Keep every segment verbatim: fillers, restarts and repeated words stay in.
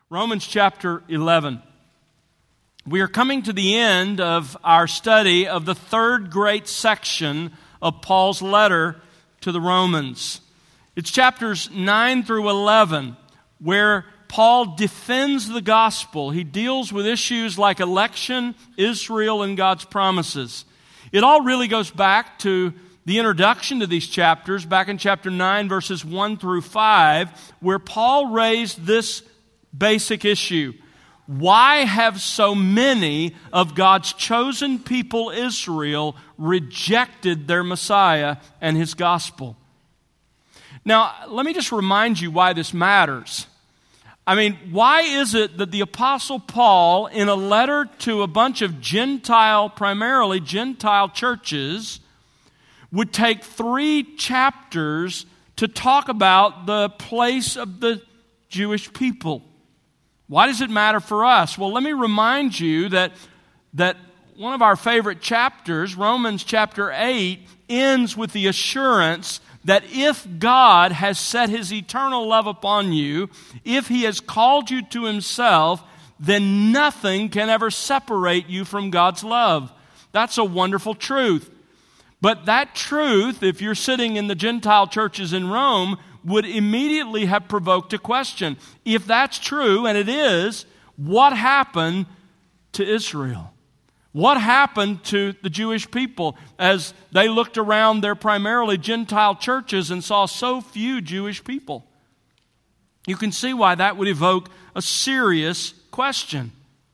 Romans chapter eleven. We are coming to the end of our study of the third great section of Paul's letter to the Romans. It's chapters nine through eleven, where Paul defends the gospel. He deals with issues like election, Israel, and God's promises. It all really goes back to the introduction to these chapters, back in chapter nine, verses one through five, where Paul raised this basic issue. Why have so many of God's chosen people, Israel, rejected their Messiah and His gospel? Now, let me just remind you why this matters. I mean, why is it that the Apostle Paul, in a letter to a bunch of Gentile, primarily Gentile churches, would take three chapters to talk about the place of the Jewish people? Why does it matter for us? Well, let me remind you that, that one of our favorite chapters, Romans chapter eight, ends with the assurance that if God has set His eternal love upon you, if He has called you to Himself, then nothing can ever separate you from God's love. That's a wonderful truth. But that truth, if you're sitting in the Gentile churches in Rome, would immediately have provoked a question. If that's true, and it is, what happened to Israel? What happened to the Jewish people as they looked around their primarily Gentile churches and saw so few Jewish people? You can see why that would evoke a serious question.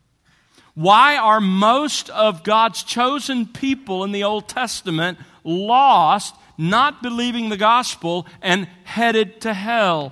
Why are most of God's chosen people in the Old Testament lost, not believing the gospel, and headed to hell?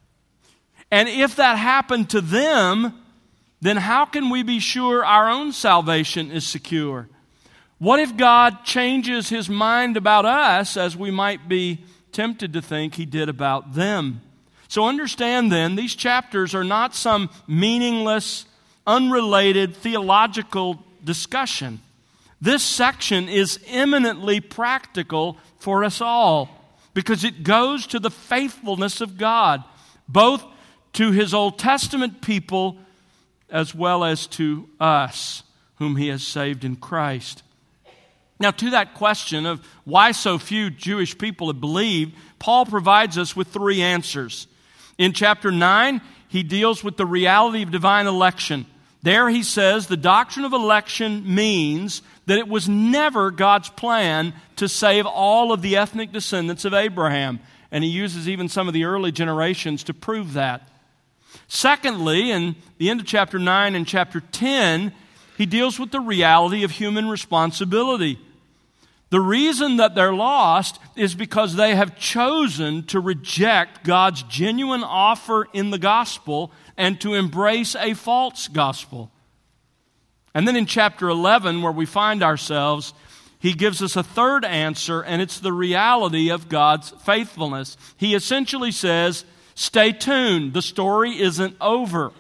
And if that happened to them, then how can we be sure our own salvation is secure? What if God changes His mind about us, as we might be tempted to think He did about them? So understand then, these chapters are not some meaningless, unrelated theological discussion. This section is eminently practical for us all because it goes to the faithfulness of God, both to His Old Testament people as well as to us, whom He has saved in Christ. Now, to that question of why so few Jewish people have believed, Paul provides us with three answers. In chapter nine, he deals with the reality of divine election. There he says the doctrine of election means that it was never God's plan to save all of the ethnic descendants of Abraham. And he uses even some of the early generations to prove that. Secondly, in the end of chapter nine and chapter ten, he deals with the reality of human responsibility. The reason that they're lost is because they have chosen to reject God's genuine offer in the gospel and to embrace a false gospel. And then in chapter eleven, where we find ourselves, he gives us a third answer, and it's the reality of God's faithfulness. He essentially says, stay tuned, the story isn't over.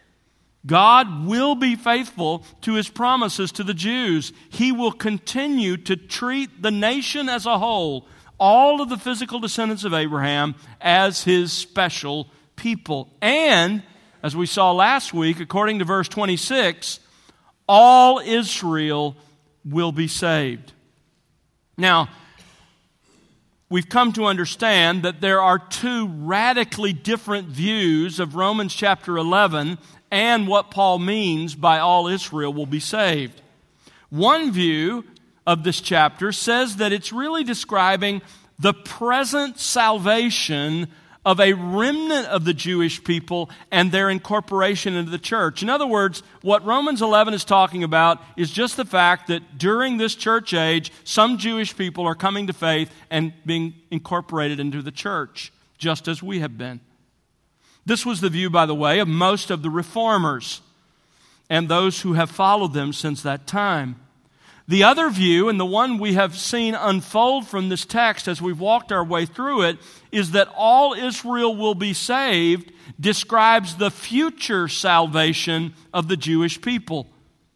God will be faithful to His promises to the Jews. He will continue to treat the nation as a whole, all of the physical descendants of Abraham, as His special people. And, as we saw last week, according to verse twenty-six, all Israel will be saved. Now, we've come to understand that there are two radically different views of Romans chapter eleven and what Paul means by all Israel will be saved. One view of this chapter says that it's really describing the present salvation of a remnant of the Jewish people and their incorporation into the church. In other words, what Romans eleven is talking about is just the fact that during this church age, some Jewish people are coming to faith and being incorporated into the church, just as we have been. This was the view, by the way, of most of the reformers and those who have followed them since that time. The other view, and the one we have seen unfold from this text as we've walked our way through it, is that all Israel will be saved describes the future salvation of the Jewish people.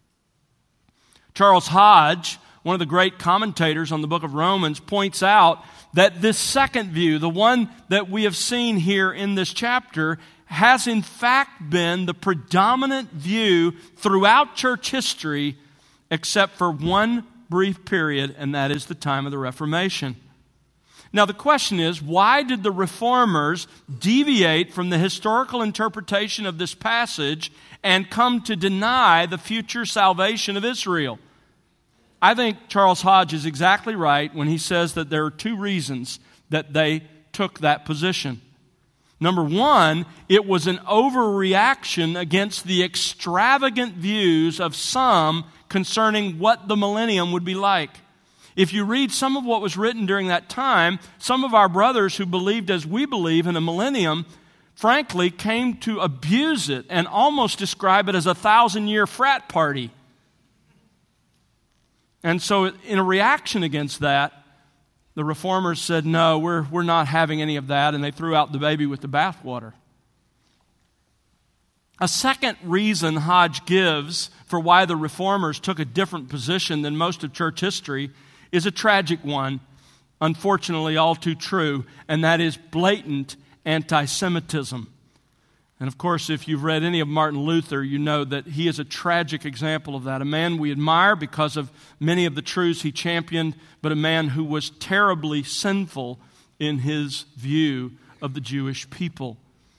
Charles Hodge, one of the great commentators on the book of Romans, points out that this second view, the one that we have seen here in this chapter, has in fact been the predominant view throughout church history, except for one brief period, and that is the time of the Reformation. Now the question is, why did the Reformers deviate from the historical interpretation of this passage and come to deny the future salvation of Israel? I think Charles Hodge is exactly right when he says that there are two reasons that they took that position. Number one, it was an overreaction against the extravagant views of some concerning what the millennium would be like. If you read some of what was written during that time, some of our brothers who believed as we believe in a millennium, frankly, came to abuse it and almost describe it as a thousand-year frat party. And so in a reaction against that, the Reformers said, no, we're, we're not having any of that, and they threw out the baby with the bathwater. A second reason Hodge gives for why the Reformers took a different position than most of church history is a tragic one, unfortunately all too true, and that is blatant anti-Semitism. And of course, if you've read any of Martin Luther, you know that he is a tragic example of that. A man we admire because of many of the truths he championed, but a man who was terribly sinful in his view of the Jewish people.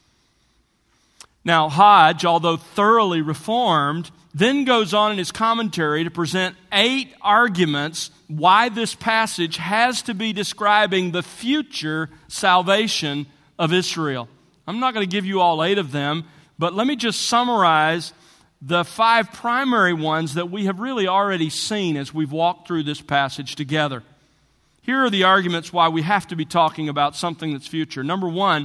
Now, Hodge, although thoroughly reformed, then goes on in his commentary to present eight arguments why this passage has to be describing the future salvation of Israel. I'm not going to give you all eight of them, but let me just summarize the five primary ones that we have really already seen as we've walked through this passage together. Here are the arguments why we have to be talking about something that's future. Number one,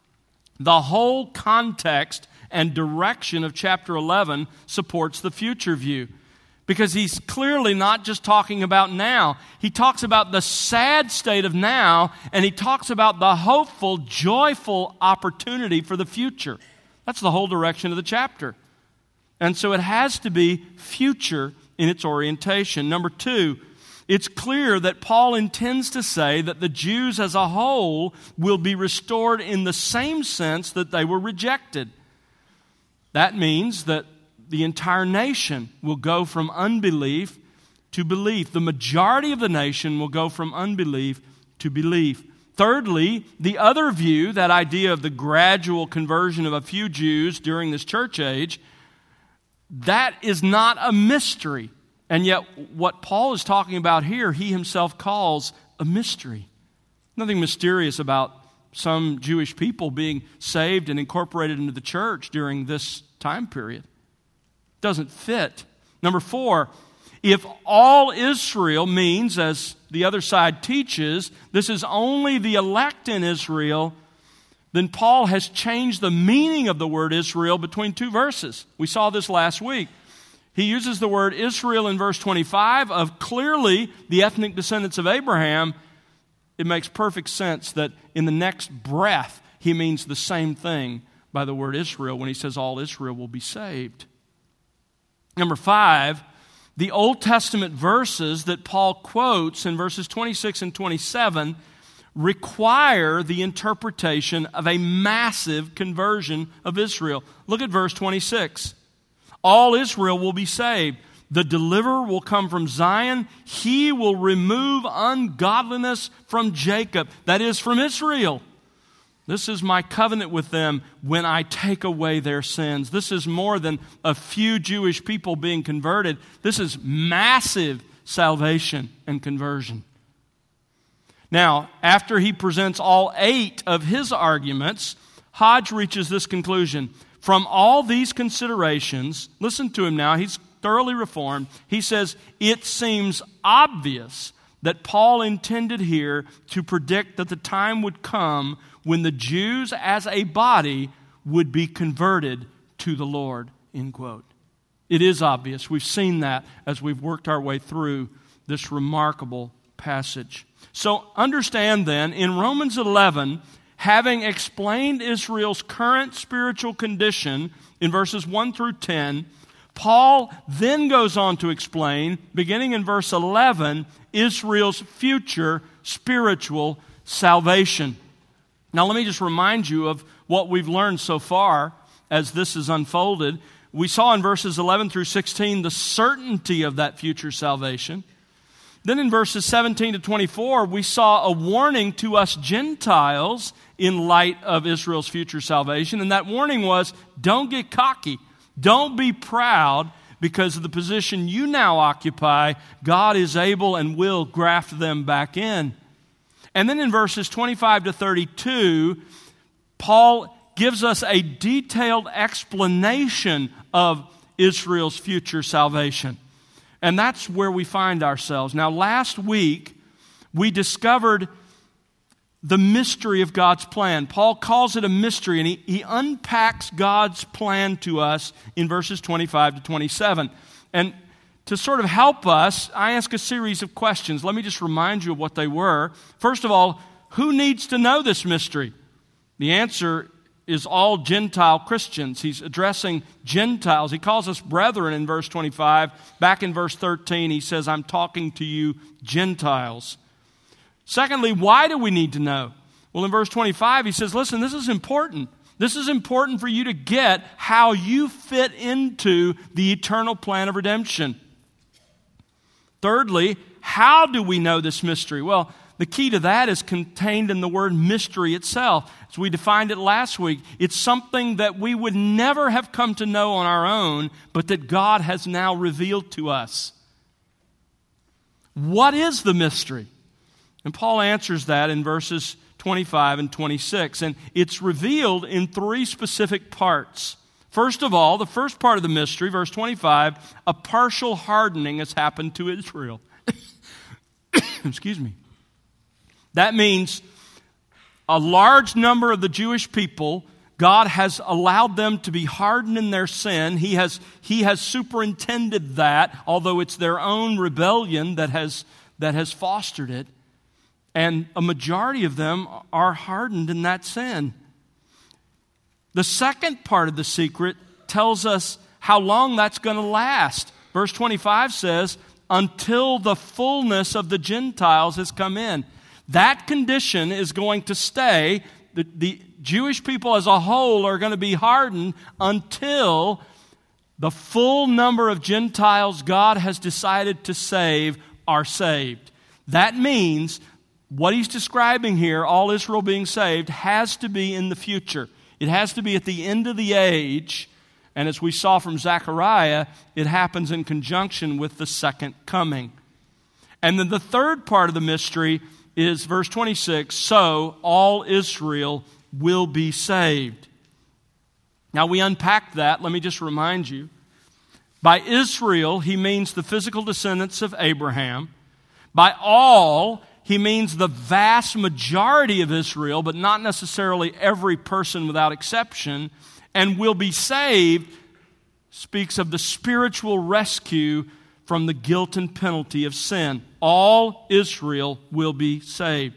the whole context and direction of chapter eleven supports the future view. Because he's clearly not just talking about now. He talks about the sad state of now, and he talks about the hopeful, joyful opportunity for the future. That's the whole direction of the chapter. And so it has to be future in its orientation. Number two, it's clear that Paul intends to say that the Jews as a whole will be restored in the same sense that they were rejected. That means that the entire nation will go from unbelief to belief. The majority of the nation will go from unbelief to belief. Thirdly, the other view, that idea of the gradual conversion of a few Jews during this church age, that is not a mystery. And yet what Paul is talking about here, he himself calls a mystery. Nothing mysterious about some Jewish people being saved and incorporated into the church during this time period. Doesn't fit. Number four, if all Israel means, as the other side teaches, this is only the elect in Israel, then Paul has changed the meaning of the word Israel between two verses. We saw this last week. He uses the word Israel in verse twenty-five of clearly the ethnic descendants of Abraham. It makes perfect sense that in the next breath he means the same thing by the word Israel when he says all Israel will be saved. Number five, the Old Testament verses that Paul quotes in verses twenty-six and twenty-seven require the interpretation of a massive conversion of Israel. Look at verse twenty-six. All Israel will be saved. The deliverer will come from Zion. He will remove ungodliness from Jacob, that is, from Israel. This is my covenant with them when I take away their sins. This is more than a few Jewish people being converted. This is massive salvation and conversion. Now, after he presents all eight of his arguments, Hodge reaches this conclusion. From all these considerations, listen to him now, he's thoroughly reformed. He says, it seems obvious that Paul intended here to predict that the time would come when the Jews as a body would be converted to the Lord, end quote. It is obvious. We've seen that as we've worked our way through this remarkable passage. So understand then, in Romans eleven, having explained Israel's current spiritual condition in verses one through ten, Paul then goes on to explain, beginning in verse eleven, Israel's future spiritual salvation. Now let me just remind you of what we've learned so far as this is unfolded. We saw in verses eleven through sixteen the certainty of that future salvation. Then in verses seventeen to twenty-four, we saw a warning to us Gentiles in light of Israel's future salvation. And that warning was, don't get cocky. Don't be proud because of the position you now occupy. God is able and will graft them back in. And then in verses twenty-five to thirty-two, Paul gives us a detailed explanation of Israel's future salvation. And that's where we find ourselves. Now, last week, we discovered the mystery of God's plan. Paul calls it a mystery, and he, he unpacks God's plan to us in verses twenty-five to twenty-seven. And to sort of help us, I ask a series of questions. Let me just remind you of what they were. First of all, who needs to know this mystery? The answer is all Gentile Christians. He's addressing Gentiles. He calls us brethren in verse twenty-five. Back in verse thirteen, he says, I'm talking to you Gentiles. Secondly, why do we need to know? Well, in verse twenty-five, he says, listen, this is important. This is important for you to get how you fit into the eternal plan of redemption. Thirdly, how do we know this mystery? Well, the key to that is contained in the word mystery itself. As we defined it last week, it's something that we would never have come to know on our own, but that God has now revealed to us. What is the mystery? And Paul answers that in verses twenty-five and twenty-six. And it's revealed in three specific parts. First of all, the first part of the mystery, verse twenty-five, a partial hardening has happened to Israel. Excuse me. That means a large number of the Jewish people, God has allowed them to be hardened in their sin. He has, he has superintended that, although it's their own rebellion that has, that has fostered it. And a majority of them are hardened in that sin. The second part of the secret tells us how long that's going to last. Verse twenty-five says, until the fullness of the Gentiles has come in. That condition is going to stay. The, the Jewish people as a whole are going to be hardened until the full number of Gentiles God has decided to save are saved. That means what he's describing here, all Israel being saved, has to be in the future. It has to be at the end of the age. And as we saw from Zechariah, it happens in conjunction with the second coming. And then the third part of the mystery is verse twenty-six, so all Israel will be saved. Now we unpack that. Let me just remind you. By Israel, he means the physical descendants of Abraham. By all, he means the vast majority of Israel, but not necessarily every person without exception. And will be saved speaks of the spiritual rescue from the guilt and penalty of sin. All Israel will be saved.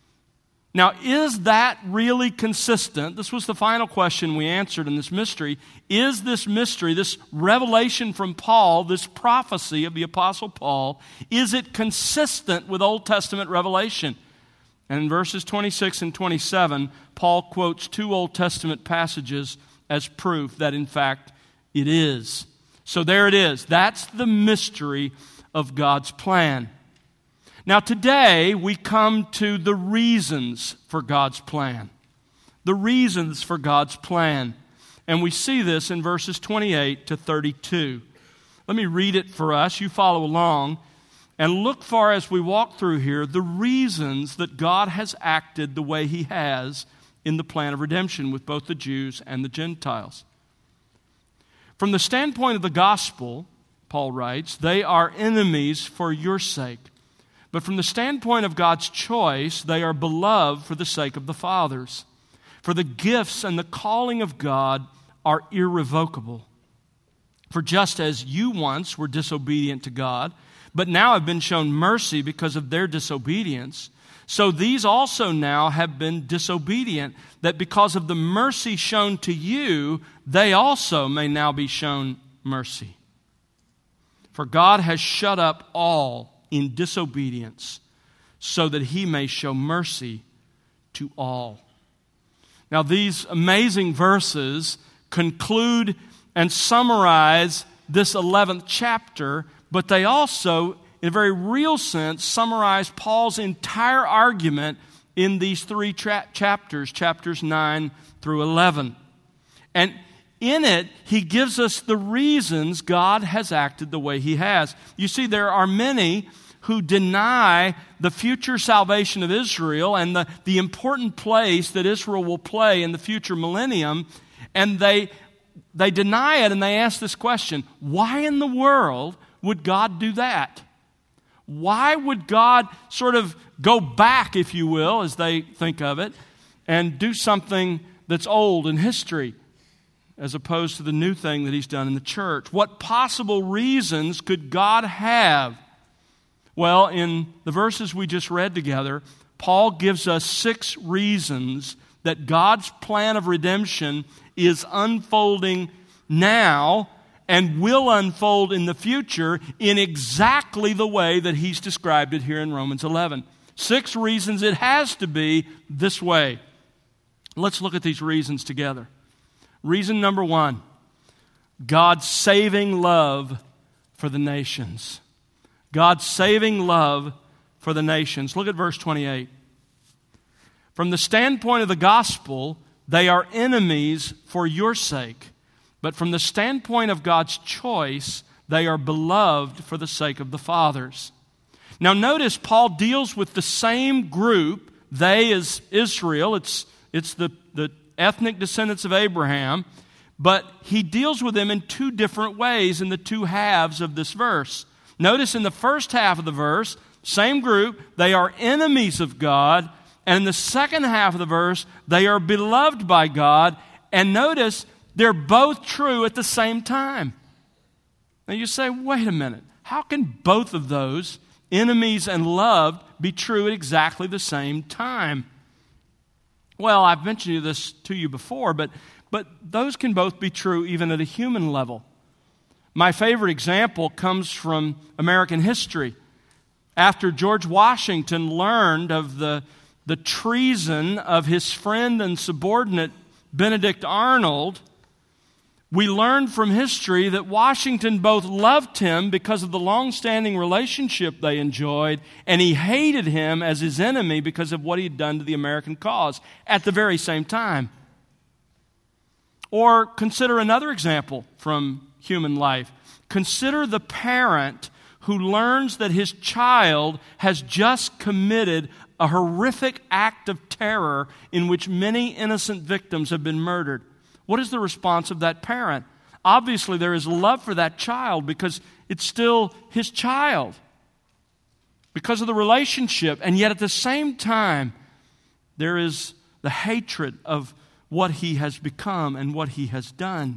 Now, is that really consistent? This was the final question we answered in this mystery. Is this mystery, this revelation from Paul, this prophecy of the Apostle Paul, is it consistent with Old Testament revelation? And in verses twenty-six and twenty-seven, Paul quotes two Old Testament passages as proof that, in fact, it is. So there it is. That's the mystery of God's plan. Now today we come to the reasons for God's plan. The reasons for God's plan. And we see this in verses twenty-eight to thirty-two. Let me read it for us. You follow along. And look for, as we walk through here, the reasons that God has acted the way He has in the plan of redemption with both the Jews and the Gentiles. From the standpoint of the gospel, Paul writes, they are enemies for your sake. But from the standpoint of God's choice, they are beloved for the sake of the fathers. For the gifts and the calling of God are irrevocable. For just as you once were disobedient to God, but now have been shown mercy because of their disobedience, so these also now have been disobedient, that because of the mercy shown to you, they also may now be shown mercy. For God has shut up all in disobedience, so that He may show mercy to all. Now, these amazing verses conclude and summarize this eleventh chapter, but they also, in a very real sense, summarize Paul's entire argument in these three tra- chapters, chapters nine through eleven. And in it, he gives us the reasons God has acted the way he has. You see, there are many who deny the future salvation of Israel and the, the important place that Israel will play in the future millennium, and they, they deny it, and they ask this question: why in the world would God do that? Why would God sort of go back, if you will, as they think of it, and do something that's old in history, as opposed to the new thing that he's done in the church? What possible reasons could God have? Well, in the verses we just read together, Paul gives us six reasons that God's plan of redemption is unfolding now and will unfold in the future in exactly the way that he's described it here in Romans eleven. Six reasons it has to be this way. Let's look at these reasons together. Reason number one, God's saving love for the nations. God's saving love for the nations. Look at verse twenty-eight. From the standpoint of the gospel, they are enemies for your sake. But from the standpoint of God's choice, they are beloved for the sake of the fathers. Now notice Paul deals with the same group. They is Israel. It's, it's the, the ethnic descendants of Abraham. But he deals with them in two different ways in the two halves of this verse. Notice in the first half of the verse, same group, they are enemies of God. And in the second half of the verse, they are beloved by God. And notice, they're both true at the same time. Now you say, wait a minute. How can both of those, enemies and loved, be true at exactly the same time? Well, I've mentioned this to you before, but, but those can both be true even at a human level. My favorite example comes from American history. After George Washington learned of the, the treason of his friend and subordinate Benedict Arnold, we learned from history that Washington both loved him because of the long-standing relationship they enjoyed, and he hated him as his enemy because of what he had done to the American cause at the very same time. Or consider another example from human life. Consider the parent who learns that his child has just committed a horrific act of terror in which many innocent victims have been murdered. What is the response of that parent? Obviously, there is love for that child because it's still his child, because of the relationship. And yet at the same time, there is the hatred of what he has become and what he has done.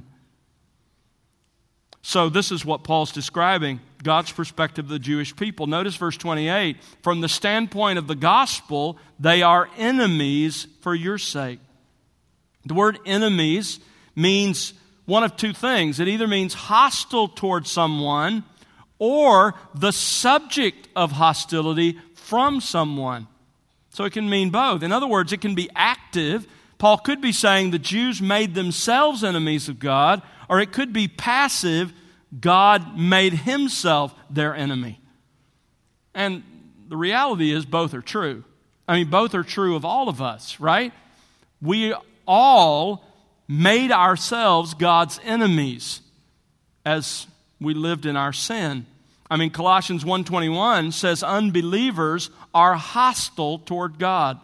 So this is what Paul's describing, God's perspective of the Jewish people. Notice verse twenty-eight. From the standpoint of the gospel, they are enemies for your sake. The word enemies means one of two things. It either means hostile toward someone or the subject of hostility from someone. So it can mean both. In other words, it can be active. Paul could be saying the Jews made themselves enemies of God, or it could be passive. God made himself their enemy. And the reality is both are true. I mean, both are true of all of us, right? We all made ourselves God's enemies as we lived in our sin. I mean, Colossians one twenty-one says unbelievers are hostile toward God.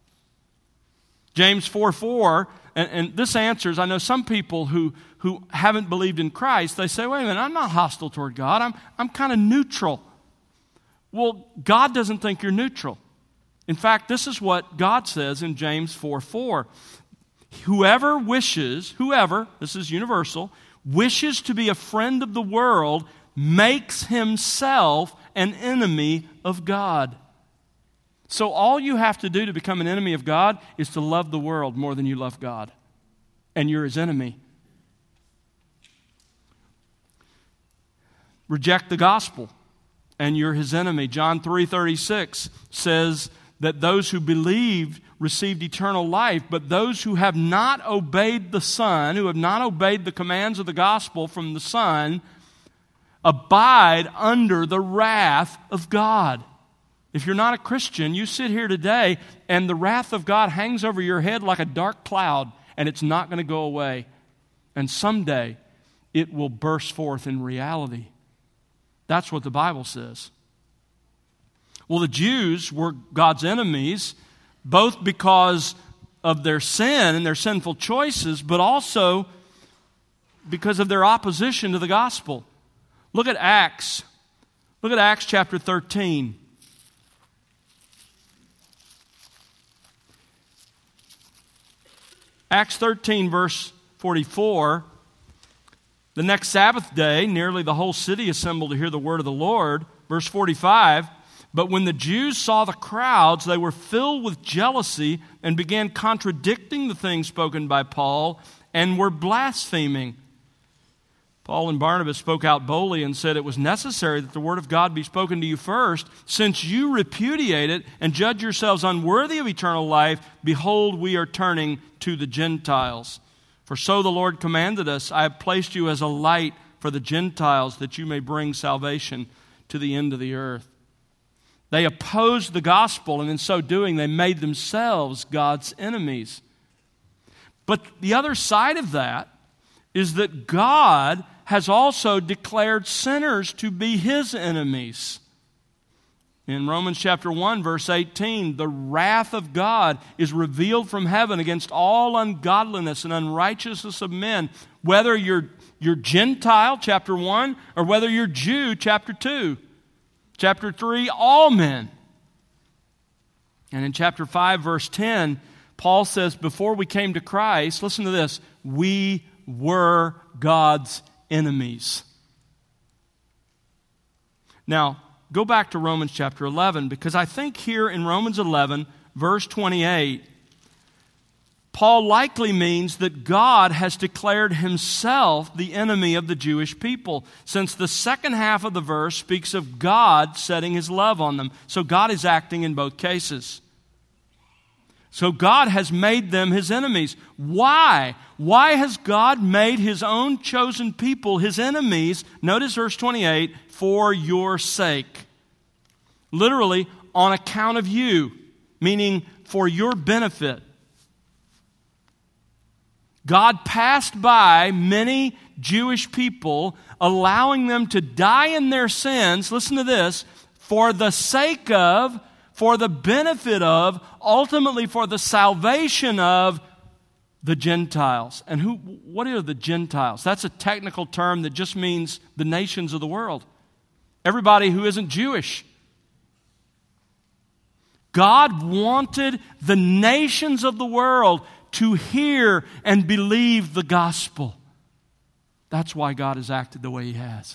James four four, and, and this answers, I know some people who, who haven't believed in Christ, they say, wait a minute, I'm not hostile toward God. I'm, I'm kind of neutral. Well, God doesn't think you're neutral. In fact, this is what God says in James four four. Whoever wishes, whoever, this is universal, wishes to be a friend of the world makes himself an enemy of God. So all you have to do to become an enemy of God is to love the world more than you love God. And you're his enemy. Reject the gospel and you're his enemy. John three thirty-six says that those who believed received eternal life, but those who have not obeyed the Son, who have not obeyed the commands of the gospel from the Son, abide under the wrath of God. If you're not a Christian, you sit here today and the wrath of God hangs over your head like a dark cloud, and it's not going to go away. And someday it will burst forth in reality. That's what the Bible says. Well, the Jews were God's enemies, both because of their sin and their sinful choices, but also because of their opposition to the gospel. Look at Acts. Look at Acts chapter thirteen. Acts thirteen, verse forty-four. The next Sabbath day, nearly the whole city assembled to hear the word of the Lord. Verse forty-five. But when the Jews saw the crowds, they were filled with jealousy and began contradicting the things spoken by Paul and were blaspheming. Paul and Barnabas spoke out boldly and said it was necessary that the word of God be spoken to you first. Since you repudiate it and judge yourselves unworthy of eternal life, behold, we are turning to the Gentiles. For so the Lord commanded us, I have placed you as a light for the Gentiles, that you may bring salvation to the end of the earth. They opposed the gospel, and in so doing, they made themselves God's enemies. But the other side of that is that God has also declared sinners to be His enemies. In Romans chapter one, verse eighteen, the wrath of God is revealed from heaven against all ungodliness and unrighteousness of men, whether you're, you're Gentile, chapter one, or whether you're Jew, chapter two. Chapter three, all men. And in chapter five, verse ten, Paul says, before we came to Christ, listen to this, we were God's enemies. Now, go back to Romans chapter eleven, because I think here in Romans eleven, verse twenty-eight, Paul likely means that God has declared Himself the enemy of the Jewish people, since the second half of the verse speaks of God setting His love on them. So God is acting in both cases. So God has made them His enemies. Why? Why has God made His own chosen people His enemies? Notice verse twenty-eight, for your sake. Literally, on account of you, meaning for your benefit. God passed by many Jewish people, allowing them to die in their sins, listen to this, for the sake of, for the benefit of, ultimately for the salvation of the Gentiles. And who? What are the Gentiles? That's a technical term that just means the nations of the world. Everybody who isn't Jewish. God wanted the nations of the world to hear and believe the gospel. That's why God has acted the way He has.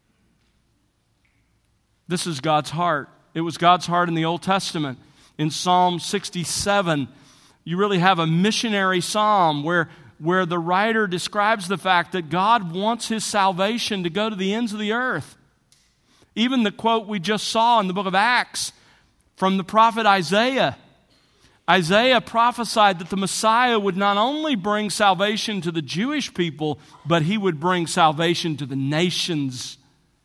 This is God's heart. It was God's heart in the Old Testament. In Psalm sixty-seven, you really have a missionary psalm where, where the writer describes the fact that God wants His salvation to go to the ends of the earth. Even the quote we just saw in the book of Acts from the prophet Isaiah. Isaiah prophesied that the Messiah would not only bring salvation to the Jewish people, but He would bring salvation to the nations.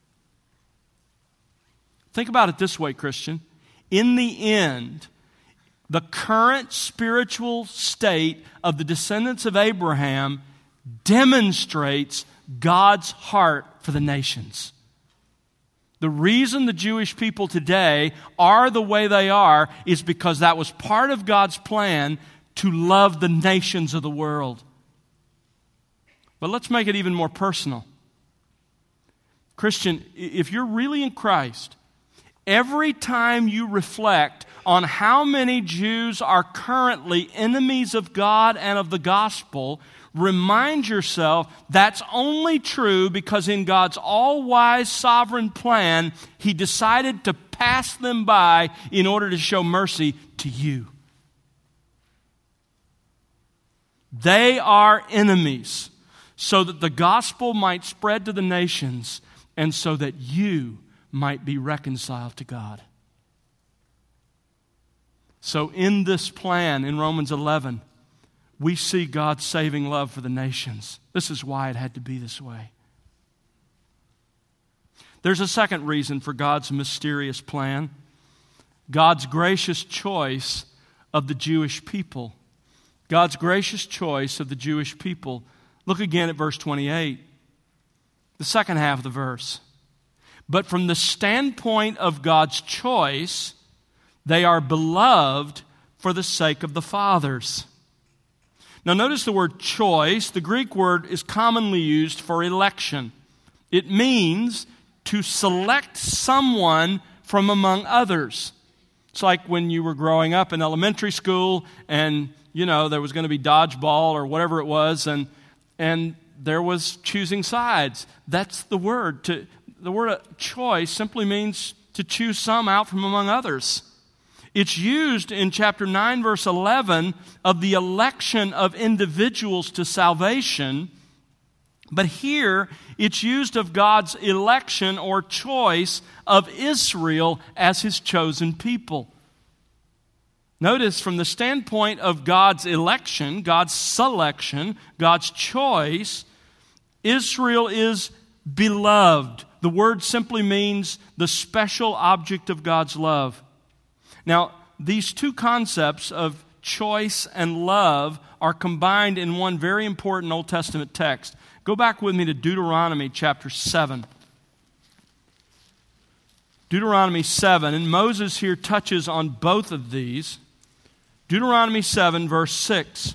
Think about it this way, Christian. In the end, the current spiritual state of the descendants of Abraham demonstrates God's heart for the nations. The reason the Jewish people today are the way they are is because that was part of God's plan to love the nations of the world. But let's make it even more personal. Christian, if you're really in Christ, every time you reflect on how many Jews are currently enemies of God and of the gospel, remind yourself that's only true because in God's all-wise sovereign plan, He decided to pass them by in order to show mercy to you. They are enemies so that the gospel might spread to the nations and so that you might be reconciled to God. So in this plan in Romans eleven, we see God's saving love for the nations. This is why it had to be this way. There's a second reason for God's mysterious plan. God's gracious choice of the Jewish people. God's gracious choice of the Jewish people. Look again at verse twenty-eight, the second half of the verse. But from the standpoint of God's choice, they are beloved for the sake of the fathers. Now notice the word choice. The Greek word is commonly used for election. It means to select someone from among others. It's like when you were growing up in elementary school and, you know, there was going to be dodgeball or whatever it was, and and there was choosing sides. That's the word. To, the word choice simply means to choose some out from among others. It's used in chapter nine, verse eleven, of the election of individuals to salvation. But here, it's used of God's election or choice of Israel as His chosen people. Notice, from the standpoint of God's election, God's selection, God's choice, Israel is beloved. The word simply means the special object of God's love. Now, these two concepts of choice and love are combined in one very important Old Testament text. Go back with me to Deuteronomy chapter seven. Deuteronomy seven, and Moses here touches on both of these. Deuteronomy seven, verse six.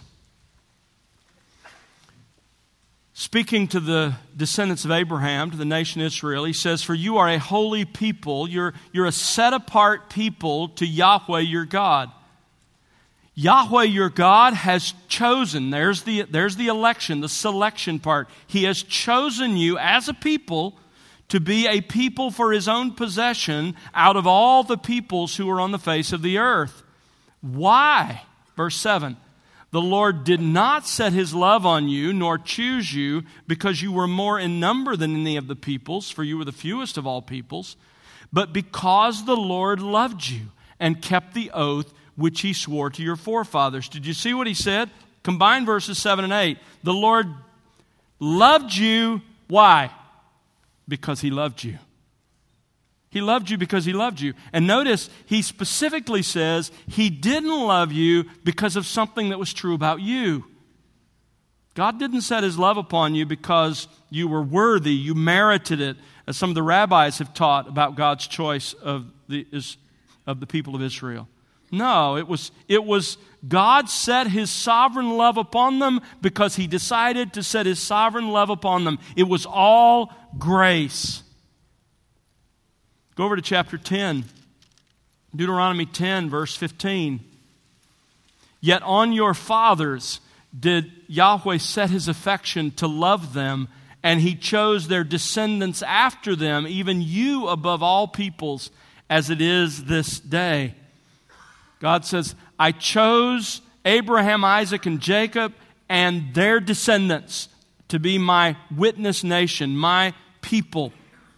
Speaking to the descendants of Abraham, to the nation Israel, he says, "For you are a holy people, you're, you're a set-apart people to Yahweh your God." Yahweh your God has chosen, there's the, there's the election, the selection part. He has chosen you as a people to be a people for His own possession out of all the peoples who are on the face of the earth. Why? Verse seven. "The Lord did not set His love on you, nor choose you, because you were more in number than any of the peoples, for you were the fewest of all peoples, but because the Lord loved you and kept the oath which He swore to your forefathers." Did you see what He said? Combine verses seven and eight. The Lord loved you. Why? Because He loved you. He loved you because He loved you. And notice, He specifically says He didn't love you because of something that was true about you. God didn't set His love upon you because you were worthy, you merited it, as some of the rabbis have taught about God's choice of the, of the people of Israel. No, it was, it was God set His sovereign love upon them because He decided to set His sovereign love upon them. It was all grace. Go over to chapter ten. Deuteronomy ten, verse fifteen. "Yet on your fathers did Yahweh set His affection to love them, and He chose their descendants after them, even you above all peoples, as it is this day." God says, I chose Abraham, Isaac, and Jacob and their descendants to be my witness nation, my people.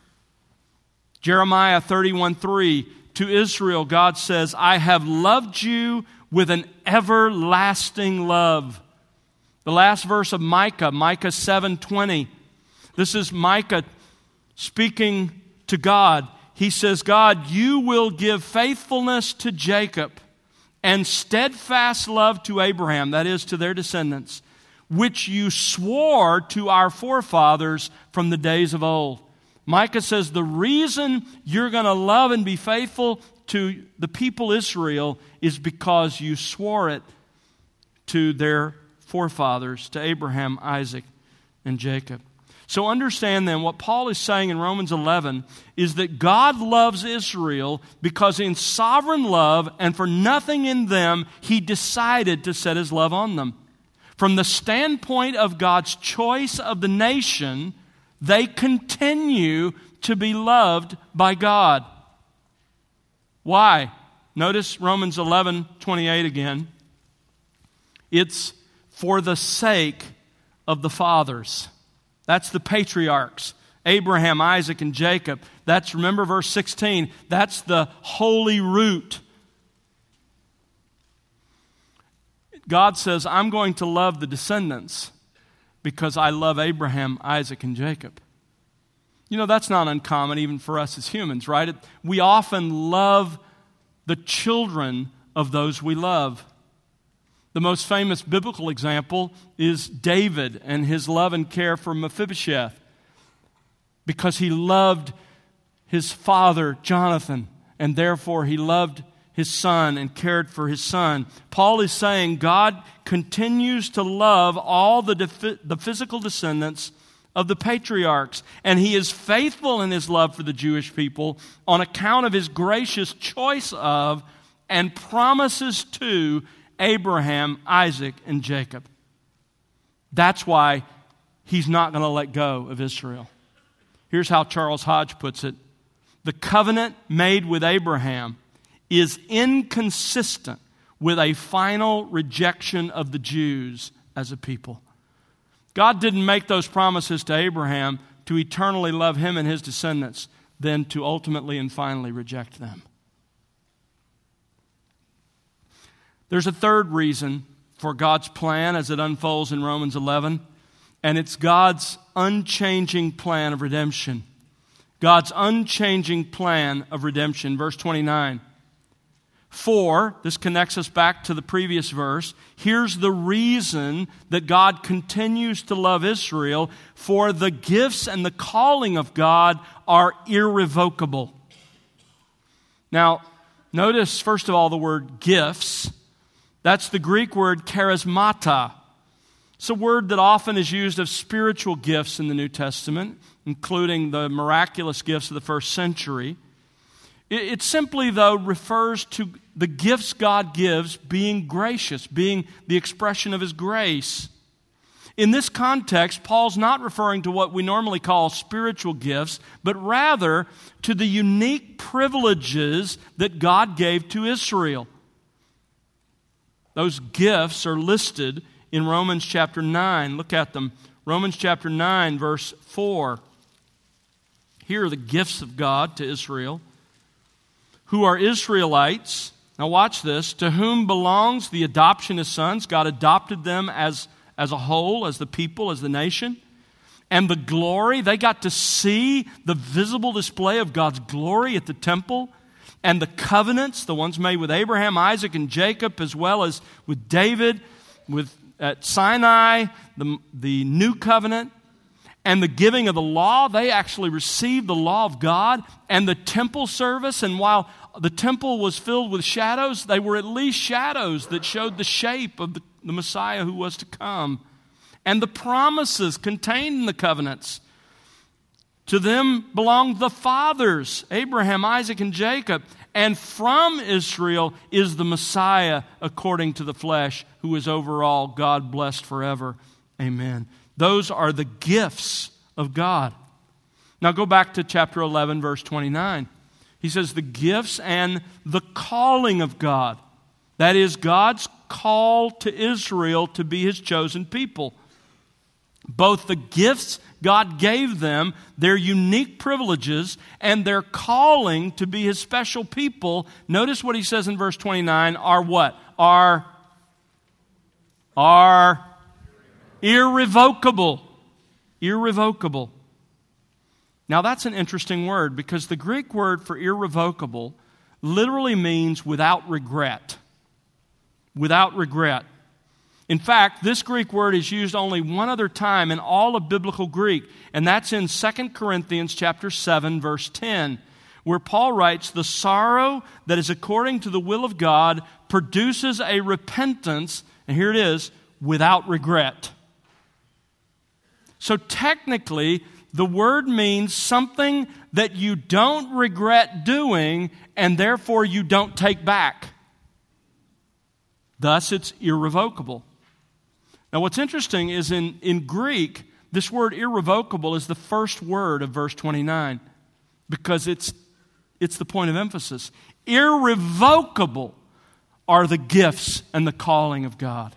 Jeremiah thirty-one three, to Israel, God says, "I have loved you with an everlasting love." The last verse of Micah, Micah seven twenty. This is Micah speaking to God. He says, "God, you will give faithfulness to Jacob and steadfast love to Abraham," that is, to their descendants, "which you swore to our forefathers from the days of old." Micah says the reason you're going to love and be faithful to the people Israel is because you swore it to their forefathers, to Abraham, Isaac, and Jacob. So understand then what Paul is saying in Romans eleven is that God loves Israel because in sovereign love and for nothing in them, He decided to set His love on them. From the standpoint of God's choice of the nation, they continue to be loved by God. Why? Notice Romans eleven twenty-eight again. It's for the sake of the fathers. That's the patriarchs, Abraham, Isaac, and Jacob. That's, remember verse sixteen, that's the holy root. God says, I'm going to love the descendants because I love Abraham, Isaac, and Jacob. You know, that's not uncommon even for us as humans, right? It, we often love the children of those we love. The most famous biblical example is David and his love and care for Mephibosheth, because he loved his father, Jonathan, and therefore he loved his son and cared for his son. Paul is saying God continues to love all the, defi- the physical descendants of the patriarchs, and he is faithful in his love for the Jewish people on account of his gracious choice of and promises to Abraham, Isaac, and Jacob. That's why he's not going to let go of Israel. Here's how Charles Hodge puts it. The covenant made with Abraham is inconsistent with a final rejection of the Jews as a people. God didn't make those promises to Abraham to eternally love him and his descendants, then to ultimately and finally reject them. There's a third reason for God's plan as it unfolds in Romans eleven, and it's God's unchanging plan of redemption. God's unchanging plan of redemption. Verse twenty-nine. For, this connects us back to the previous verse, here's the reason that God continues to love Israel, for the gifts and the calling of God are irrevocable. Now, notice first of all the word gifts. That's the Greek word charismata. It's a word that often is used of spiritual gifts in the New Testament, including the miraculous gifts of the first century. It simply, though, refers to the gifts God gives being gracious, being the expression of His grace. In this context, Paul's not referring to what we normally call spiritual gifts, but rather to the unique privileges that God gave to Israel. Those gifts are listed in Romans chapter nine. Look at them. Romans chapter nine, verse four. Here are the gifts of God to Israel, who are Israelites. Now watch this. To whom belongs the adoption as sons. God adopted them as, as a whole, as the people, as the nation. And the glory, they got to see the visible display of God's glory at the temple. And the covenants, the ones made with Abraham, Isaac, and Jacob, as well as with David, with at Sinai, the, the new covenant, and the giving of the law. They actually received the law of God and the temple service. And while the temple was filled with shadows, they were at least shadows that showed the shape of the, the Messiah who was to come. And the promises contained in the covenants. To them belonged the fathers, Abraham, Isaac, and Jacob. And from Israel is the Messiah according to the flesh, who is over all, God blessed forever. Amen. Those are the gifts of God. Now go back to chapter eleven, verse twenty-nine. He says the gifts and the calling of God. That is God's call to Israel to be His chosen people. Both the gifts God gave them, their unique privileges, and their calling to be His special people. Notice what he says in verse twenty-nine, are what? Are, are irrevocable. Irrevocable. Now that's an interesting word, because the Greek word for irrevocable literally means without regret. Without regret. In fact, this Greek word is used only one other time in all of biblical Greek, and that's in Second Corinthians chapter seven, verse ten, where Paul writes, "The sorrow that is according to the will of God produces a repentance," and here it is, "without regret." So technically, the word means something that you don't regret doing, and therefore you don't take back. Thus, it's irrevocable. Now, what's interesting is in, in Greek, this word irrevocable is the first word of verse twenty-nine, because it's, it's the point of emphasis. Irrevocable are the gifts and the calling of God.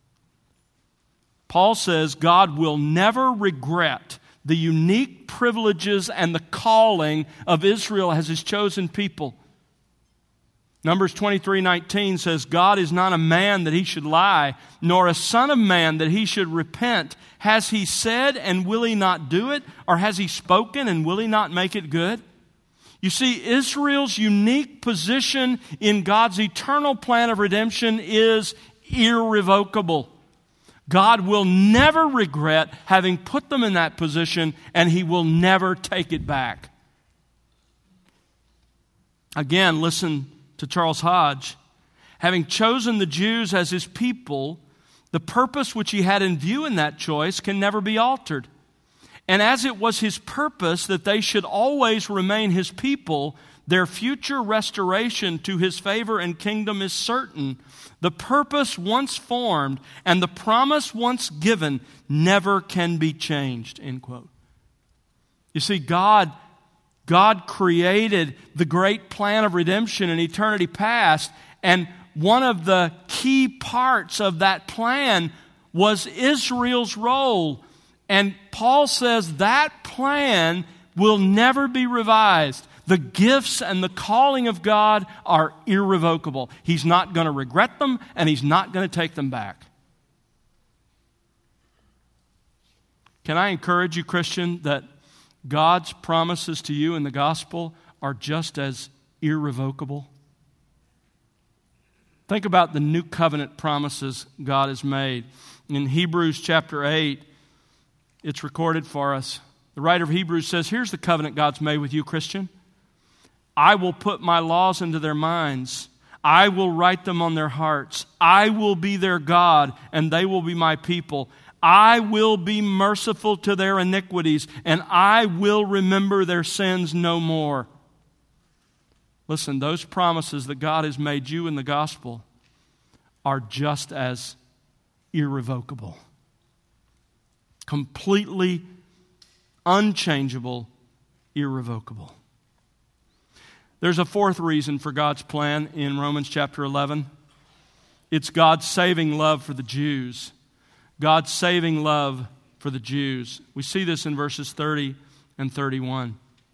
Paul says God will never regret the unique privileges and the calling of Israel as His chosen people. Numbers twenty-three nineteen says, God is not a man that he should lie, nor a son of man that he should repent. Has he said, and will he not do it? Or has he spoken, and will he not make it good? You see, Israel's unique position in God's eternal plan of redemption is irrevocable. God will never regret having put them in that position, and he will never take it back. Again, listen to Charles Hodge. Having chosen the Jews as his people, the purpose which he had in view in that choice can never be altered. And as it was his purpose that they should always remain his people, their future restoration to his favor and kingdom is certain. The purpose once formed and the promise once given never can be changed, end quote. You see, God God created the great plan of redemption in eternity past, and one of the key parts of that plan was Israel's role. And Paul says that plan will never be revised. The gifts and the calling of God are irrevocable. He's not going to regret them, and he's not going to take them back. Can I encourage you, Christian, that God's promises to you in the gospel are just as irrevocable? Think about the new covenant promises God has made. In Hebrews chapter eight, it's recorded for us. The writer of Hebrews says, here's the covenant God's made with you, Christian. I will put my laws into their minds. I will write them on their hearts. I will be their God, and they will be my people. I will be merciful to their iniquities, and I will remember their sins no more. Listen, those promises that God has made you in the gospel are just as irrevocable. Completely unchangeable, irrevocable. There's a fourth reason for God's plan in Romans chapter eleven. It's God's saving love for the Jews. God's saving love for the Jews. We see this in verses thirty and thirty-one.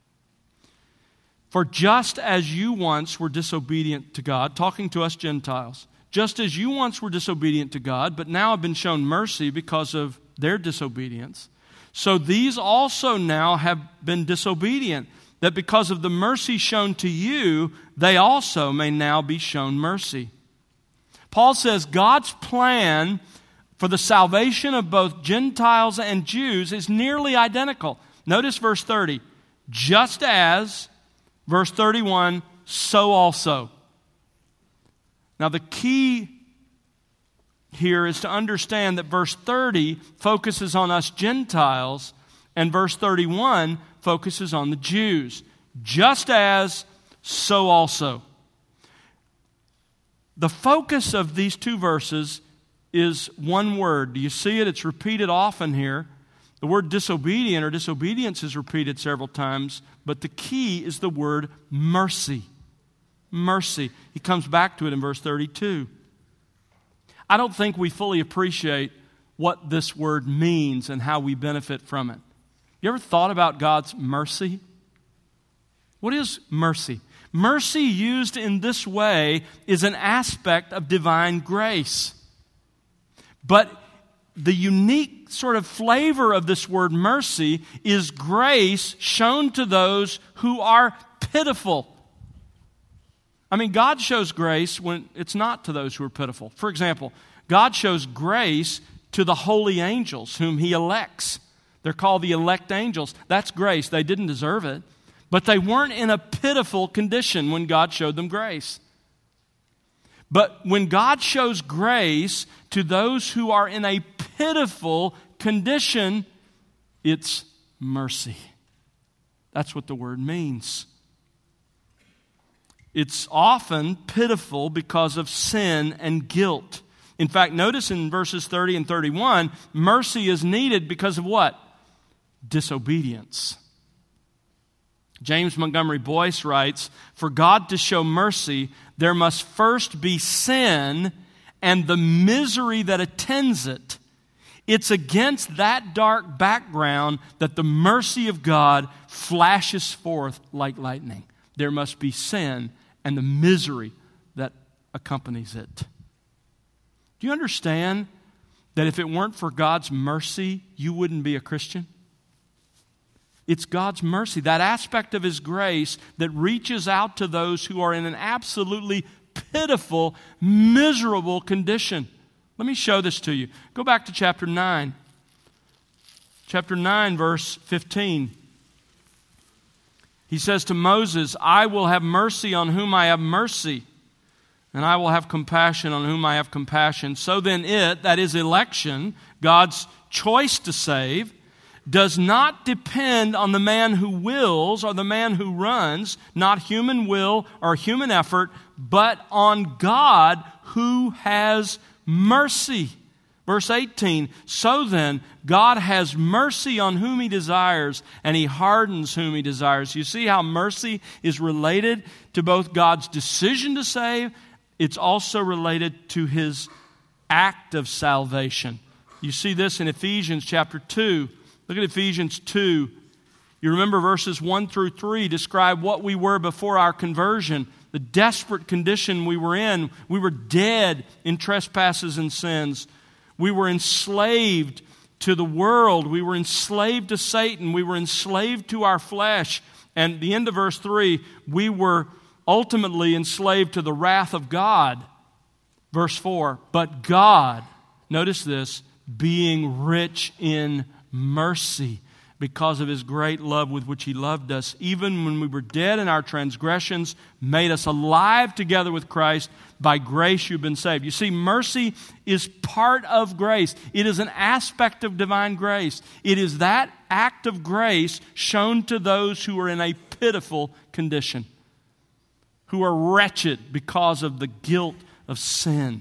For just as you once were disobedient to God, talking to us Gentiles, just as you once were disobedient to God, but now have been shown mercy because of their disobedience, so these also now have been disobedient, that because of the mercy shown to you, they also may now be shown mercy. Paul says God's plan for the salvation of both Gentiles and Jews is nearly identical. Notice verse thirty. Just as, verse thirty-one, so also. Now the key here is to understand that verse thirty focuses on us Gentiles, and verse thirty-one focuses on the Jews. Just as, so also. The focus of these two verses is one word. Do you see it? It's repeated often here. The word disobedient or disobedience is repeated several times, but the key is the word mercy. Mercy. He comes back to it in verse thirty-two. I don't think we fully appreciate what this word means and how we benefit from it. You ever thought about God's mercy? What is mercy? Mercy used in this way is an aspect of divine grace. But the unique sort of flavor of this word mercy is grace shown to those who are pitiful. I mean, God shows grace when it's not to those who are pitiful. For example, God shows grace to the holy angels whom He elects. They're called the elect angels. That's grace. They didn't deserve it. But they weren't in a pitiful condition when God showed them grace. But when God shows grace to those who are in a pitiful condition, it's mercy. That's what the word means. It's often pitiful because of sin and guilt. In fact, notice in verses thirty and thirty-one, mercy is needed because of what? Disobedience. James Montgomery Boyce writes, for God to show mercy, there must first be sin and the misery that attends it. It's against that dark background that the mercy of God flashes forth like lightning. There must be sin and the misery accompanies it. Do you understand that if it weren't for God's mercy, you wouldn't be a Christian? It's God's mercy, that aspect of His grace that reaches out to those who are in an absolutely pitiful, miserable condition. Let me show this to you. Go back to chapter nine. Chapter nine, verse fifteen. He says to Moses, I will have mercy on whom I have mercy, and I will have compassion on whom I have compassion. So then it, that is election, God's choice to save, does not depend on the man who wills or the man who runs, not human will or human effort, but on God who has mercy. Verse eighteen, so then, God has mercy on whom He desires, and He hardens whom He desires. You see how mercy is related to both God's decision to save, it's also related to His act of salvation. You see this in Ephesians chapter two. Look at Ephesians two. You remember verses one through three describe what we were before our conversion, the desperate condition we were in. We were dead in trespasses and sins. We were enslaved to the world. We were enslaved to Satan. We were enslaved to our flesh. And at the end of verse three, we were ultimately enslaved to the wrath of God. Verse four, but God, notice this, being rich in mercy, because of His great love with which He loved us, even when we were dead in our transgressions, made us alive together with Christ. By grace you've been saved. You see, mercy is part of grace. It is an aspect of divine grace. It is that act of grace shown to those who are in a pitiful condition, who are wretched because of the guilt of sin.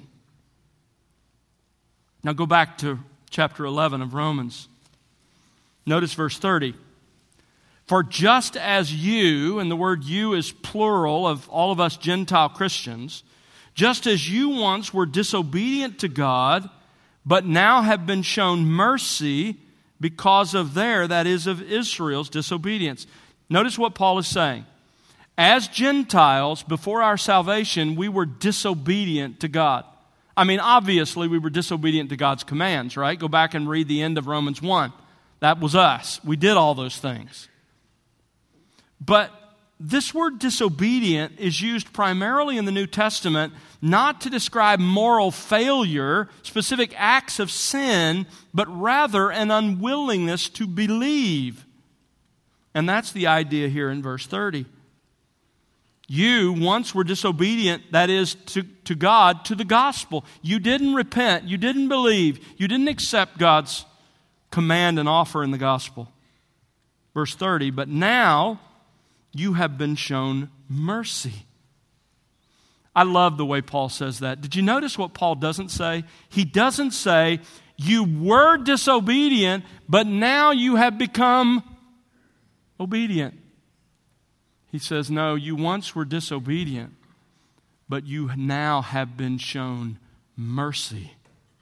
Now go back to chapter eleven of Romans. Notice verse thirty. For just as you, and the word you is plural of all of us Gentile Christians, just as you once were disobedient to God, but now have been shown mercy because of their, that is of Israel's, disobedience. Notice what Paul is saying. As Gentiles, before our salvation, we were disobedient to God. I mean, obviously, we were disobedient to God's commands, right? Go back and read the end of Romans one. That was us. We did all those things. But this word disobedient is used primarily in the New Testament not to describe moral failure, specific acts of sin, but rather an unwillingness to believe. And that's the idea here in verse thirty. You once were disobedient, that is, to, to God, to the gospel. You didn't repent. You didn't believe. You didn't accept God's command and offer in the gospel. Verse thirty, but now you have been shown mercy. I love the way Paul says that. Did you notice what Paul doesn't say? He doesn't say, you were disobedient, but now you have become obedient. He says, no, you once were disobedient, but you now have been shown mercy.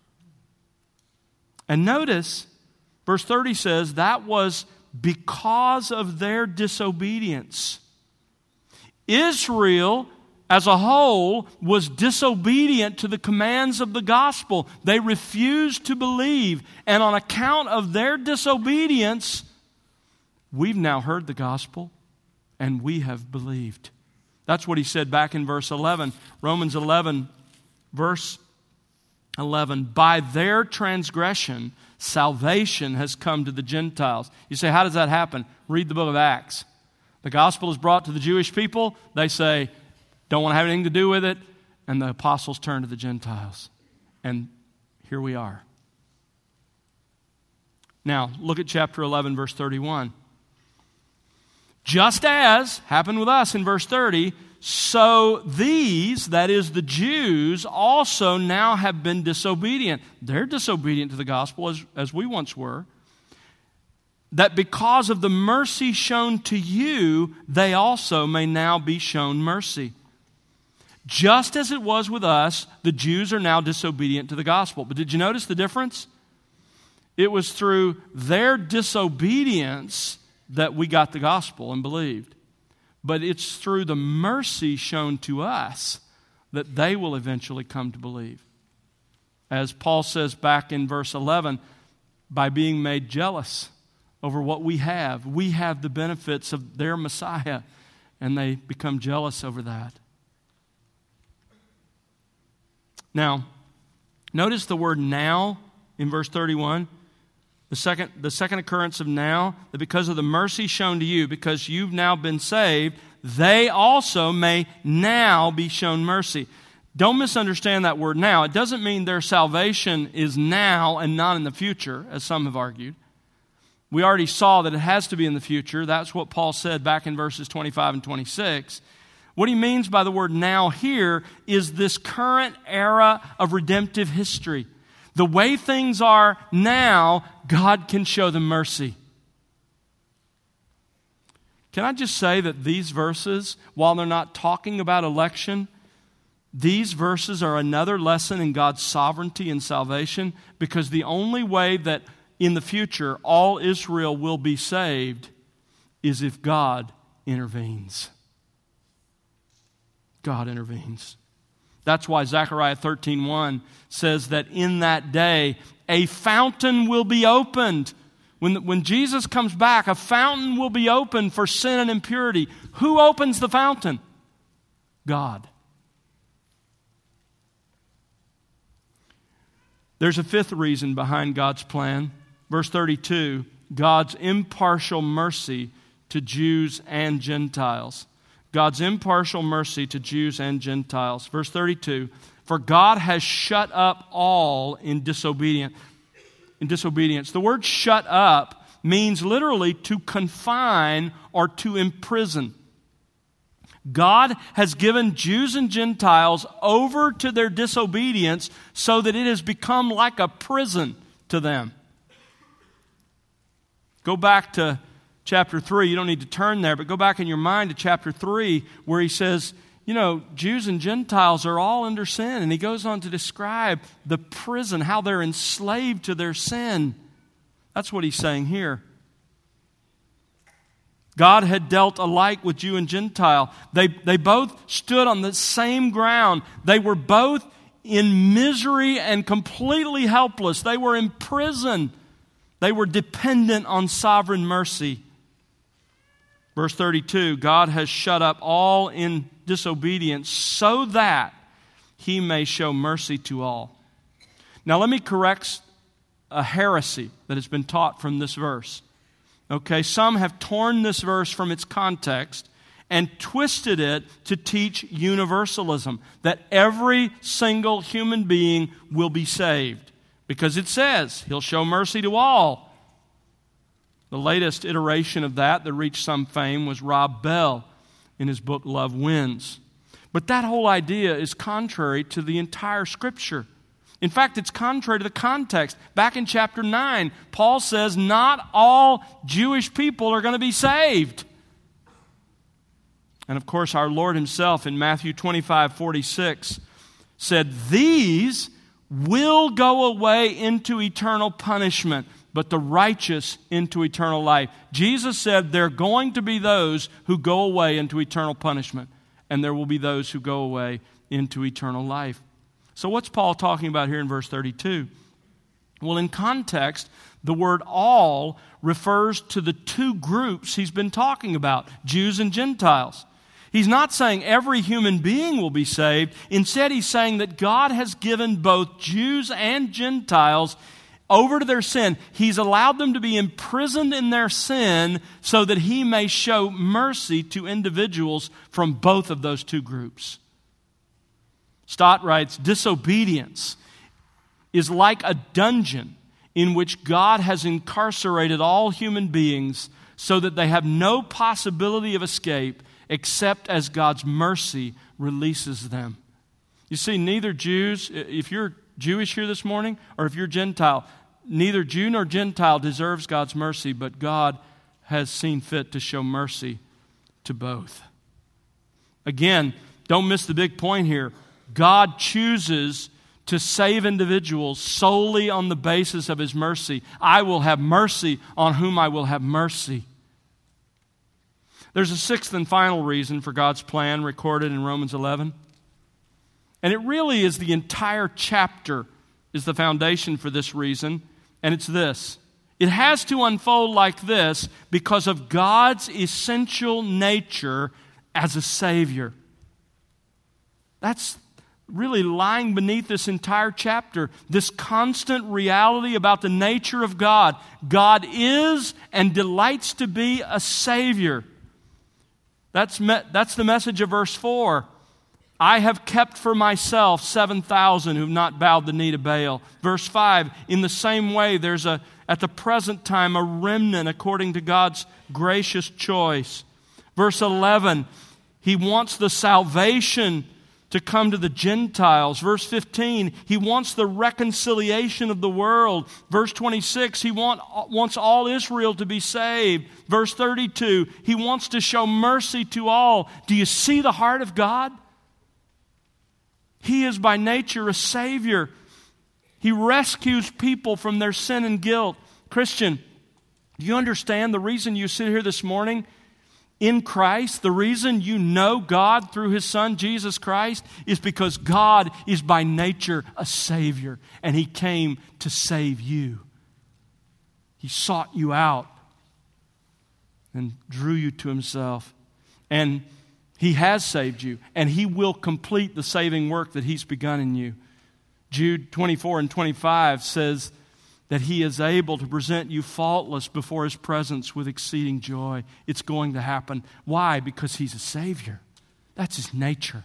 And notice, verse thirty says, that was because of their disobedience. Israel, as a whole, was disobedient to the commands of the gospel. They refused to believe. And on account of their disobedience, we've now heard the gospel and we have believed. That's what he said back in verse eleven. Romans eleven, verse eleven. By their transgression, salvation has come to the Gentiles. You say, how does that happen? Read the book of Acts. The gospel is brought to the Jewish people. They say, don't want to have anything to do with it. And the apostles turn to the Gentiles. And here we are. Now, look at chapter eleven, verse thirty-one. Just as happened with us in verse thirty, so these, that is the Jews, also now have been disobedient. They're disobedient to the gospel as, as we once were. That because of the mercy shown to you, they also may now be shown mercy. Just as it was with us, the Jews are now disobedient to the gospel. But did you notice the difference? It was through their disobedience that we got the gospel and believed. But it's through the mercy shown to us that they will eventually come to believe. As Paul says back in verse eleven, by being made jealous over what we have. We have the benefits of their Messiah, and they become jealous over that. Now, notice the word now in verse thirty-one. The second, the second occurrence of now, that because of the mercy shown to you, because you've now been saved, they also may now be shown mercy. Don't misunderstand that word now. It doesn't mean their salvation is now and not in the future, as some have argued. We already saw that it has to be in the future. That's what Paul said back in verses twenty-five and twenty-six. What he means by the word now here is this current era of redemptive history. The way things are now, God can show them mercy. Can I just say that these verses, while they're not talking about election, these verses are another lesson in God's sovereignty and salvation, because the only way that in the future all Israel will be saved is if God intervenes. God intervenes. That's why Zechariah thirteen one says that in that day a fountain will be opened. When, when Jesus comes back, a fountain will be opened for sin and impurity. Who opens the fountain? God. There's a fifth reason behind God's plan. Verse thirty-two, God's impartial mercy to Jews and Gentiles. God's impartial mercy to Jews and Gentiles. Verse thirty-two, for God has shut up all in disobedience. In disobedience. The word shut up means literally to confine or to imprison. God has given Jews and Gentiles over to their disobedience so that it has become like a prison to them. Go back to chapter three. You don't need to turn there, but go back in your mind to chapter three where he says, you know, Jews and Gentiles are all under sin. And he goes on to describe the prison, how they're enslaved to their sin. That's what he's saying here. God had dealt alike with Jew and Gentile. They, they both stood on the same ground. They were both in misery and completely helpless. They were in prison. They were dependent on sovereign mercy. Verse thirty-two, God has shut up all in disobedience so that he may show mercy to all. Now let me correct a heresy that has been taught from this verse. Okay, some have torn this verse from its context and twisted it to teach universalism, that every single human being will be saved. Because it says, he'll show mercy to all. The latest iteration of that that reached some fame was Rob Bell in his book, Love Wins. But that whole idea is contrary to the entire Scripture. In fact, it's contrary to the context. Back in chapter nine, Paul says not all Jewish people are going to be saved. And of course, our Lord himself in Matthew twenty-five forty-six said, these will go away into eternal punishment, but the righteous into eternal life. Jesus said there are going to be those who go away into eternal punishment, and there will be those who go away into eternal life. So what's Paul talking about here in verse thirty-two? Well, in context, the word all refers to the two groups he's been talking about, Jews and Gentiles. He's not saying every human being will be saved. Instead, he's saying that God has given both Jews and Gentiles over to their sin. He's allowed them to be imprisoned in their sin so that he may show mercy to individuals from both of those two groups. Stott writes, disobedience is like a dungeon in which God has incarcerated all human beings so that they have no possibility of escape except as God's mercy releases them. You see, neither Jews, if you're Jewish here this morning, or if you're Gentile, neither Jew nor Gentile deserves God's mercy, but God has seen fit to show mercy to both. Again, don't miss the big point here. God chooses to save individuals solely on the basis of his mercy. I will have mercy on whom I will have mercy. There's a sixth and final reason for God's plan recorded in Romans eleven. And it really is the entire chapter is the foundation for this reason, and it's this. It has to unfold like this because of God's essential nature as a Savior. That's really lying beneath this entire chapter, this constant reality about the nature of God. God is and delights to be a Savior. That's, me- that's the message of verse four. I have kept for myself seven thousand who have not bowed the knee to Baal. Verse five, in the same way, there's a, at the present time, a remnant according to God's gracious choice. Verse eleven, He wants the salvation to come to the Gentiles. Verse fifteen, He wants the reconciliation of the world. Verse twenty-six, He want, wants all Israel to be saved. Verse thirty-two, He wants to show mercy to all. Do you see the heart of God? He is by nature a Savior. He rescues people from their sin and guilt. Christian, do you understand the reason you sit here this morning in Christ? The reason you know God through His Son, Jesus Christ, is because God is by nature a Savior, and He came to save you. He sought you out and drew you to Himself. And He has saved you, and He will complete the saving work that He's begun in you. Jude twenty-four and twenty-five says that He is able to present you faultless before His presence with exceeding joy. It's going to happen. Why? Because He's a Savior. That's His nature.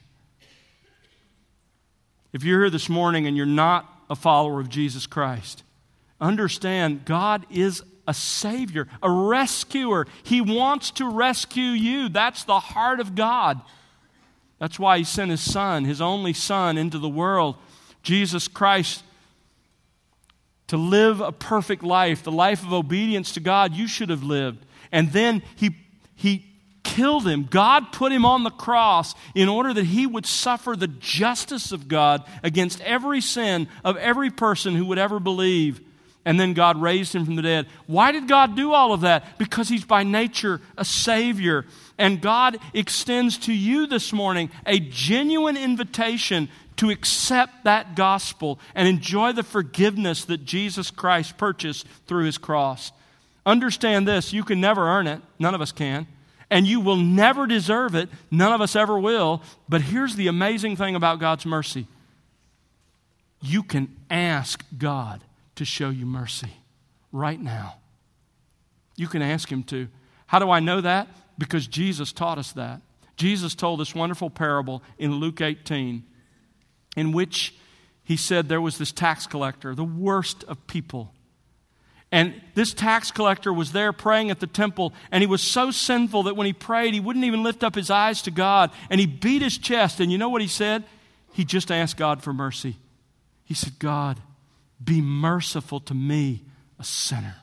If you're here this morning and you're not a follower of Jesus Christ, understand God is a Savior, a rescuer. He wants to rescue you. That's the heart of God. That's why He sent His Son, His only Son, into the world, Jesus Christ, to live a perfect life, the life of obedience to God you should have lived. And then He, he killed Him. God put Him on the cross in order that He would suffer the justice of God against every sin of every person who would ever believe. And then God raised Him from the dead. Why did God do all of that? Because He's by nature a Savior. And God extends to you this morning a genuine invitation to accept that gospel and enjoy the forgiveness that Jesus Christ purchased through His cross. Understand this, you can never earn it. None of us can. And you will never deserve it. None of us ever will. But here's the amazing thing about God's mercy. You can ask God to show you mercy right now. You can ask Him to. How do I know that? Because Jesus taught us that. Jesus told this wonderful parable in Luke eighteen, in which He said there was this tax collector, the worst of people. And this tax collector was there praying at the temple, and he was so sinful that when he prayed, he wouldn't even lift up his eyes to God, and he beat his chest, and you know what he said? He just asked God for mercy. He said, God, be merciful to me, a sinner.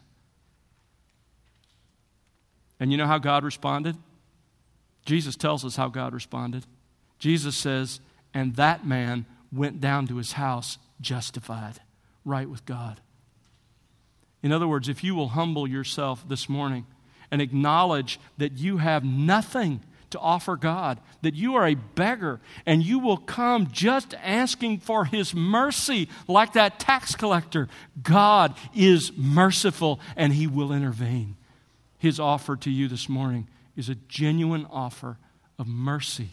And you know how God responded? Jesus tells us how God responded. Jesus says, and that man went down to his house justified, right with God. In other words, if you will humble yourself this morning and acknowledge that you have nothing to offer God, that you are a beggar, and you will come just asking for His mercy like that tax collector, God is merciful and He will intervene. His offer to you this morning is a genuine offer of mercy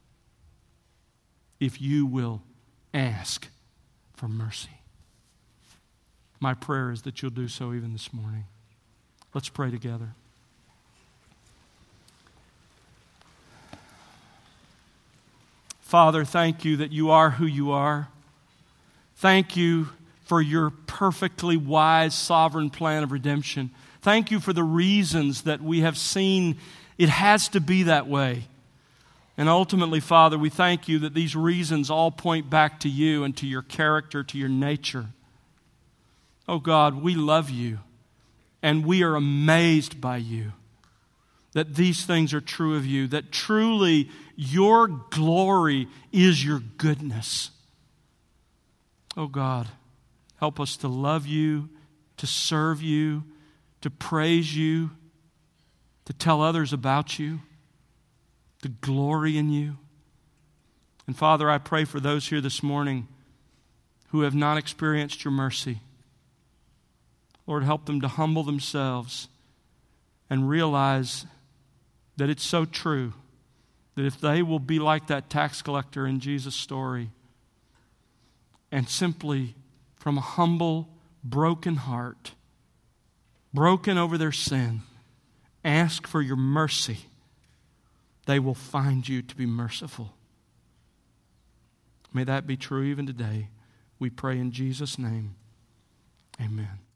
if you will ask for mercy. My prayer is that you'll do so even this morning. Let's pray together. Father, thank You that You are who You are. Thank You for Your perfectly wise, sovereign plan of redemption. Thank You for the reasons that we have seen it has to be that way. And ultimately, Father, we thank You that these reasons all point back to You and to Your character, to Your nature. Oh God, we love You, and we are amazed by You that these things are true of You, that truly Your glory is Your goodness. Oh God, help us to love You, to serve You, to praise You, to tell others about You, to glory in You. And Father, I pray for those here this morning who have not experienced your mercy. Lord, help them to humble themselves and realize that it's so true that if they will be like that tax collector in Jesus' story and simply from a humble, broken heart, broken over their sin, ask for your mercy, they will find you to be merciful. May that be true even today. We pray in Jesus' name. Amen.